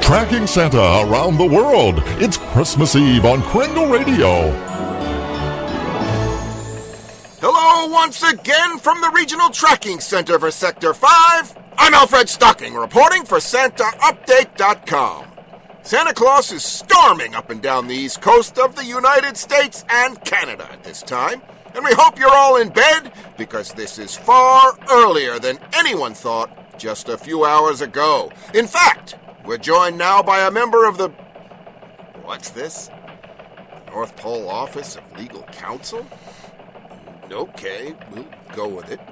Tracking Santa around the world. It's Christmas Eve on Kringle Radio. Hello once again from the Regional Tracking Center for Sector 5. I'm Alfred Stocking reporting for SantaUpdate.com. Santa Claus is storming up and down the east coast of the United States and Canada at this time, and we hope you're all in bed because this is far earlier than anyone thought just a few hours ago. In fact, we're joined now by a member of the... What's this? The North Pole Office of Legal Counsel? Okay, we'll go with it.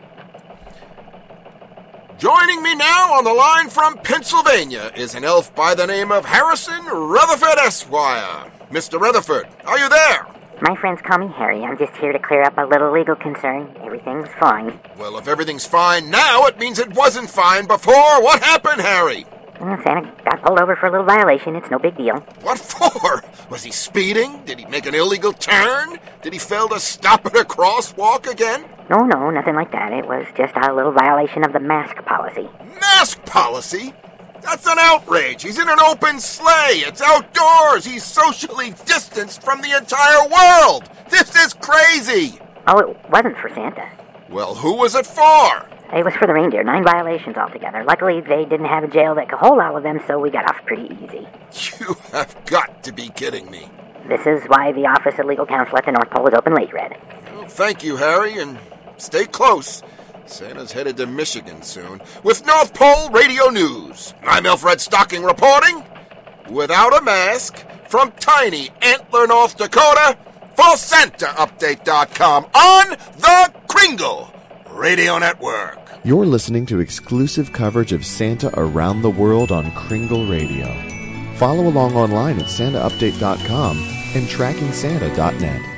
Joining me now on the line from Pennsylvania is an elf by the name of Harrison Rutherford, Esquire. Mr. Rutherford, are you there? My friends call me Harry. I'm just here to clear up a little legal concern. Everything's fine. Well, if everything's fine now, it means it wasn't fine before. What happened, Harry? Well, Santa got pulled over for a little violation. It's no big deal. What for? Was he speeding? Did he make an illegal turn? Did he fail to stop at a crosswalk again? No, nothing like that. It was just a little violation of the mask policy. Mask policy? That's an outrage. He's in an open sleigh. It's outdoors. He's socially distanced from the entire world. This is crazy. Oh, it wasn't for Santa. Well, who was it for? It was for the reindeer. 9 violations altogether. Luckily, they didn't have a jail that could hold all of them, so we got off pretty easy. You have got to be kidding me. This is why the Office of Legal Counsel at the North Pole is open late, Red. Well, thank you, Harry, and stay close. Santa's headed to Michigan soon. With North Pole Radio News, I'm Alfred Stocking reporting, without a mask, from tiny Antler, North Dakota, for SantaUpdate.com on the Kringle Radio Network. You're listening to exclusive coverage of Santa around the world on Kringle Radio. Follow along online at SantaUpdate.com and TrackingSanta.net.